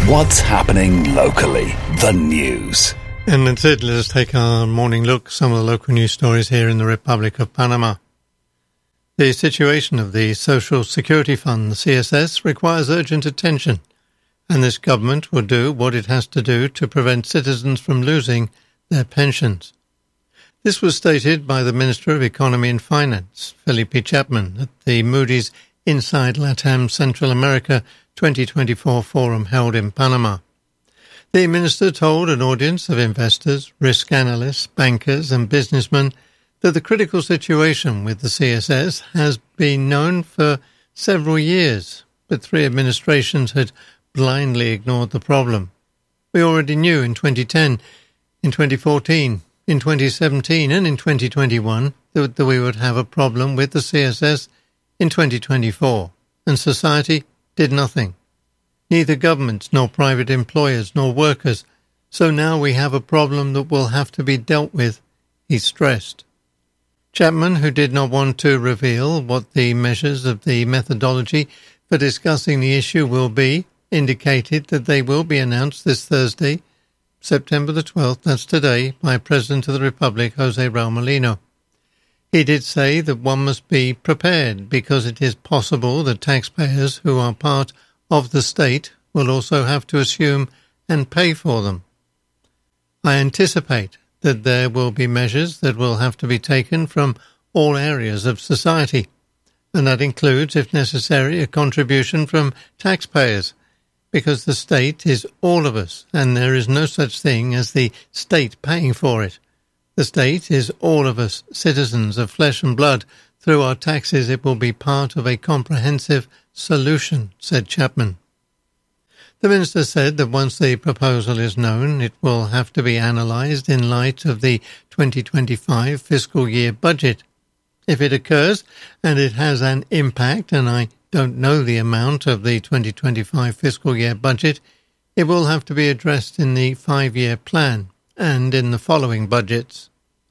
What's happening locally? The news. And that's it. Let us take our morning look at some of the local news stories here in the Republic of Panama. The situation of the Social Security Fund, the CSS, requires urgent attention, and this government will do what it has to do to prevent citizens from losing their pensions. This was stated by the Minister of Economy and Finance, Felipe Chapman, at the Moody's Inside LATAM Central America 2024 forum held in Panama. The minister told an audience of investors, risk analysts, bankers and businessmen that the critical situation with the CSS has been known for several years, but 3 administrations had blindly ignored the problem. We already knew in 2010, in 2014, in 2017 and in 2021 that we would have a problem with the CSS in 2024, and society did nothing. Neither governments nor private employers nor workers, so now we have a problem that will have to be dealt with, he stressed. Chapman, who did not want to reveal what the measures of the methodology for discussing the issue will be, indicated that they will be announced this Thursday, September the 12th, that's today, by President of the Republic, José Raúl Mulino. He did say that one must be prepared because it is possible that taxpayers who are part of the state will also have to assume and pay for them. I anticipate that there will be measures that will have to be taken from all areas of society, and that includes, if necessary, a contribution from taxpayers, because the state is all of us, and there is no such thing as the state paying for it. The state is all of us, citizens of flesh and blood. Through our taxes it will be part of a comprehensive solution, said Chapman. The minister said that once the proposal is known, it will have to be analysed in light of the 2025 fiscal year budget. If it occurs and it has an impact, and I don't know the amount of the 2025 fiscal year budget, it will have to be addressed in the 5-year plan and in the following budgets.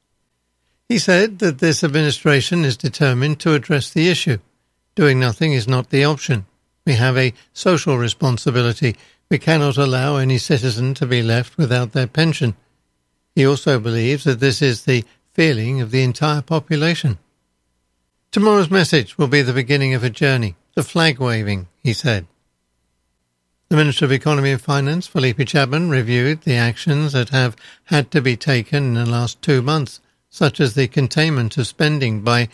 He said that this administration is determined to address the issue. Doing nothing is not the option. We have a social responsibility. We cannot allow any citizen to be left without their pension. He also believes that this is the feeling of the entire population. Tomorrow's message will be the beginning of a journey, the flag waving, he said. The Minister of Economy and Finance, Felipe Chapman, reviewed the actions that have had to be taken in the last 2 months, such as the containment of spending by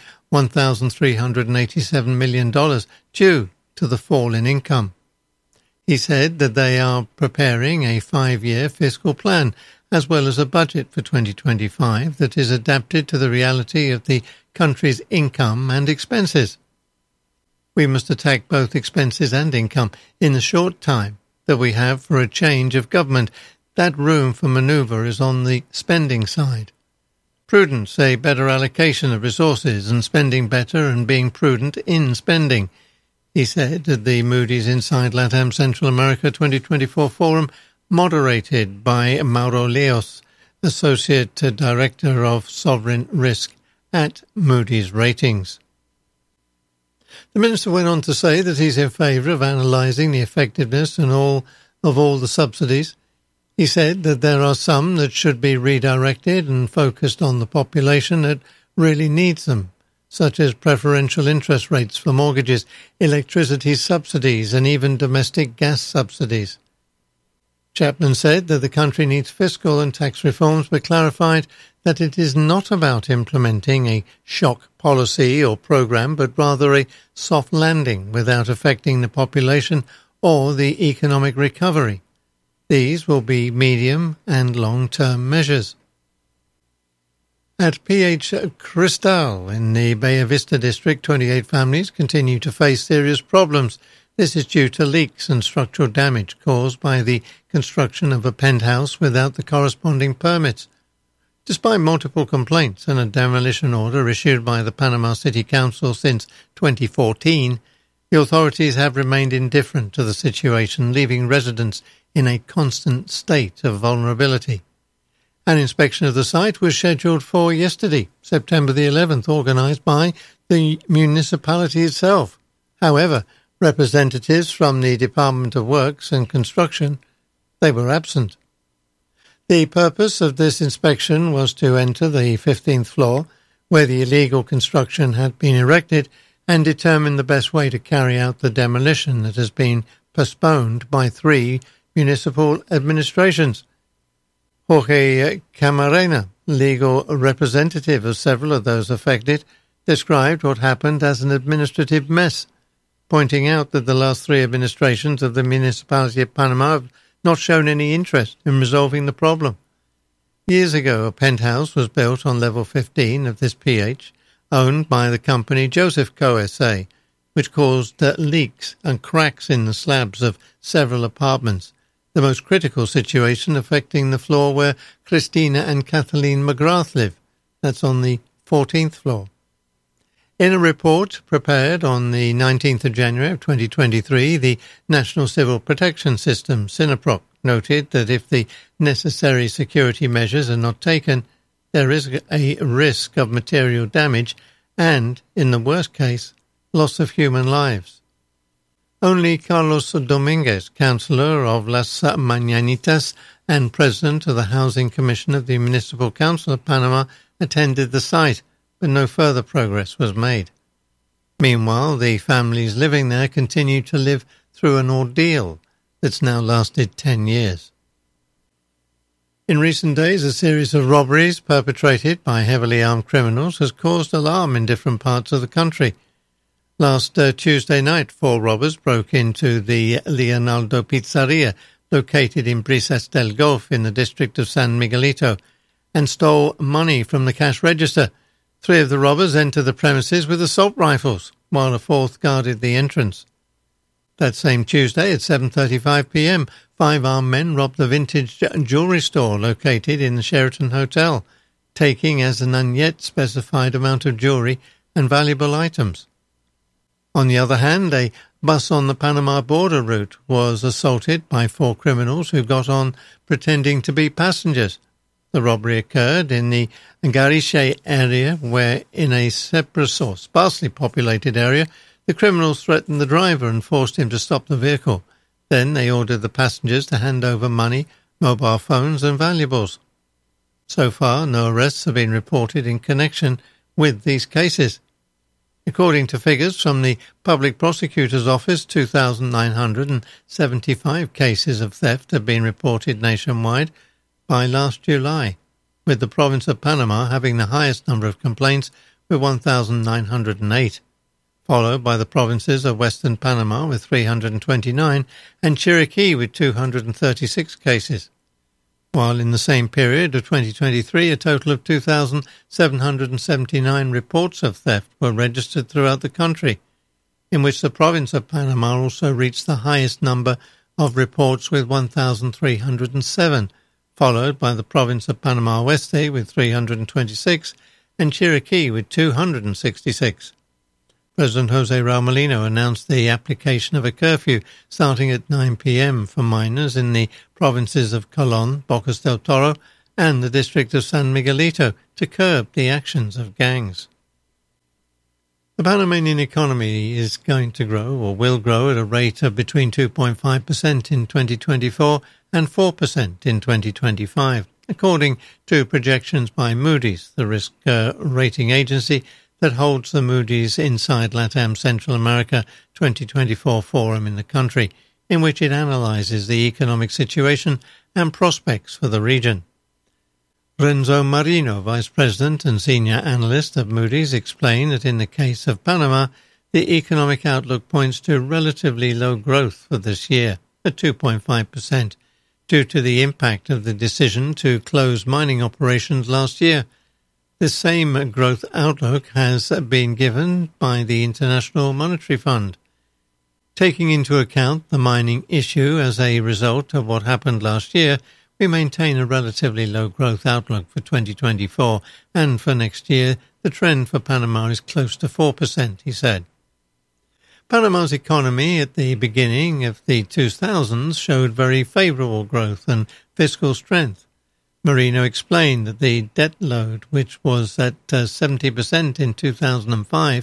$1,387 million due to the fall in income. He said that they are preparing a 5-year fiscal plan as well as a budget for 2025 that is adapted to the reality of the country's income and expenses. We must attack both expenses and income in the short time that we have for a change of government. That room for manoeuvre is on the spending side. Prudence, a better allocation of resources and spending better and being prudent in spending, he said at the Moody's Inside LATAM Central America 2024 forum, moderated by Mauro Leos, Associate Director of Sovereign Risk at Moody's Ratings. The minister went on to say that he's in favour of analysing the effectiveness and all the subsidies. He said that there are some that should be redirected and focused on the population that really needs them, such as preferential interest rates for mortgages, electricity subsidies and even domestic gas subsidies. Chapman said that the country needs fiscal and tax reforms, but clarified that it is not about implementing a shock policy or program, but rather a soft landing without affecting the population or the economic recovery. These will be medium and long-term measures. At PH Cristal in the Bella Vista district, 28 families continue to face serious problems. This is due to leaks and structural damage caused by the construction of a penthouse without the corresponding permits. Despite multiple complaints and a demolition order issued by the Panama City Council since 2014, the authorities have remained indifferent to the situation, leaving residents in a constant state of vulnerability. An inspection of the site was scheduled for yesterday, September the 11th, organised by the municipality itself. However, representatives from the Department of Works and Construction They were absent. The purpose of this inspection was to enter the 15th floor, where the illegal construction had been erected, and determine the best way to carry out the demolition that has been postponed by 3 municipal administrations. Jorge Camarena, legal representative of several of those affected, described what happened as an administrative mess, pointing out that the last 3 administrations of the municipality of Panama have not shown any interest in resolving the problem. Years ago, a penthouse was built on level 15 of this PH, owned by the company Joseph Co. S.A., which caused leaks and cracks in the slabs of several apartments, the most critical situation affecting the floor where Christina and Kathleen McGrath live. That's on the 14th floor. In a report prepared on the 19th of January of 2023, the National Civil Protection System, SINAPROC, noted that if the necessary security measures are not taken, there is a risk of material damage and, in the worst case, loss of human lives. Only Carlos Dominguez, councillor of Las Mañanitas and president of the Housing Commission of the Municipal Council of Panama, attended the site, but no further progress was made. Meanwhile, the families living there continue to live through an ordeal that's now lasted 10 years. In recent days, a series of robberies perpetrated by heavily armed criminals has caused alarm in different parts of the country. Last Tuesday night, 4 robbers broke into the Leonardo Pizzeria, located in Brisas del Golf in the district of San Miguelito, and stole money from the cash register. 3 of the robbers entered the premises with assault rifles, while a 4th guarded the entrance. That same Tuesday at 7:35 p.m, 5 armed men robbed the vintage jewellery store located in the Sheraton Hotel, taking as an unyet specified amount of jewellery and valuable items. On the other hand, a bus on the Panama border route was assaulted by 4 criminals who got on pretending to be passengers. The robbery occurred in the Gariche area, where in a separate or sparsely populated area, the criminals threatened the driver and forced him to stop the vehicle. Then they ordered the passengers to hand over money, mobile phones and valuables. So far, no arrests have been reported in connection with these cases. According to figures from the Public Prosecutor's Office, 2,975 cases of theft have been reported nationwide by last July, with the province of Panama having the highest number of complaints with 1,908, followed by the provinces of Western Panama with 329 and Chiriquí with 236 cases, while in the same period of 2023 a total of 2,779 reports of theft were registered throughout the country, in which the province of Panama also reached the highest number of reports with 1,307, followed by the province of Panama Oeste with 326 and Chiriquí with 266. President Jose Raul Molino announced the application of a curfew starting at 9 p.m. for minors in the provinces of Colón, Bocas del Toro and the district of San Miguelito to curb the actions of gangs. The Panamanian economy is going to grow or will grow at a rate of between 2.5% in 2024 and 4% in 2025, according to projections by Moody's, the risk rating agency that holds the Moody's Inside LATAM Central America 2024 forum in the country, in which it analyses the economic situation and prospects for the region. Renzo Marino, Vice President and Senior Analyst of Moody's, explained that in the case of Panama, the economic outlook points to relatively low growth for this year, at 2.5%, due to the impact of the decision to close mining operations last year. This same growth outlook has been given by the International Monetary Fund. Taking into account the mining issue as a result of what happened last year, we maintain a relatively low growth outlook for 2024, and for next year, the trend for Panama is close to 4%, he said. Panama's economy at the beginning of the 2000s showed very favourable growth and fiscal strength. Marino explained that the debt load, which was at 70% in 2005,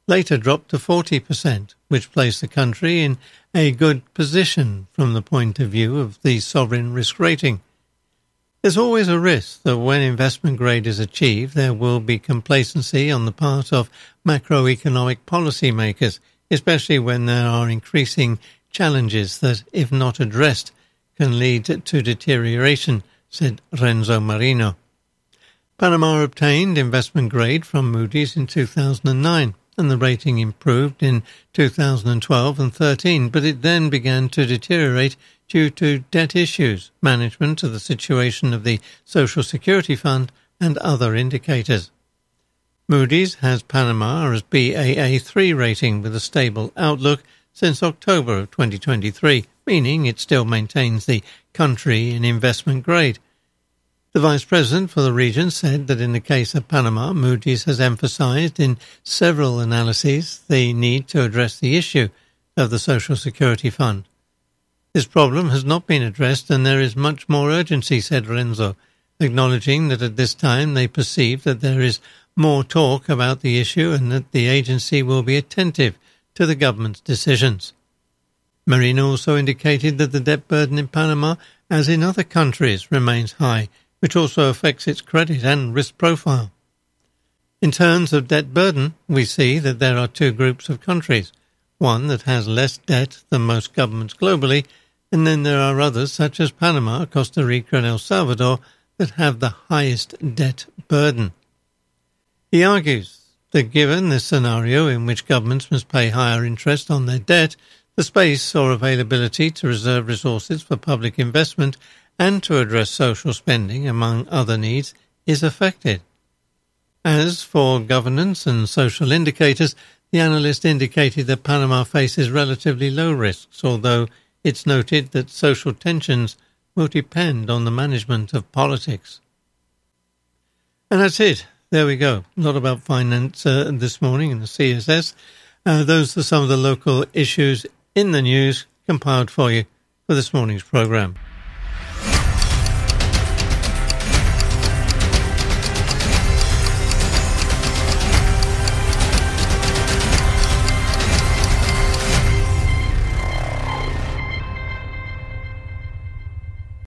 later dropped to 40%, which placed the country in a good position from the point of view of the sovereign risk rating. There's always a risk that when investment grade is achieved, there will be complacency on the part of macroeconomic policymakers, especially when there are increasing challenges that, if not addressed, can lead to deterioration, said Renzo Marino. Panama obtained investment grade from Moody's in 2009, and the rating improved in 2012 and 13, but it then began to deteriorate due to debt issues, management of the situation of the Social Security Fund, and other indicators. Moody's has Panama as Baa3 rating with a stable outlook since October of 2023, meaning it still maintains the country in investment grade. The Vice President for the region said that in the case of Panama, Moody's has emphasized in several analyses the need to address the issue of the Social Security Fund. This problem has not been addressed and there is much more urgency, said Renzo, acknowledging that at this time they perceive that there is more talk about the issue and that the agency will be attentive to the government's decisions. Marino also indicated that the debt burden in Panama, as in other countries, remains high, which also affects its credit and risk profile. In terms of debt burden, we see that there are two groups of countries, one that has less debt than most governments globally, and then there are others such as Panama, Costa Rica and El Salvador that have the highest debt burden. He argues that given this scenario in which governments must pay higher interest on their debt, the space or availability to reserve resources for public investment and to address social spending, among other needs, is affected. As for governance and social indicators, the analyst indicated that Panama faces relatively low risks, although it's noted that social tensions will depend on the management of politics. And that's it. There we go. A lot about finance this morning in the CSS. Those are some of the local issues in the news compiled for you for this morning's programme.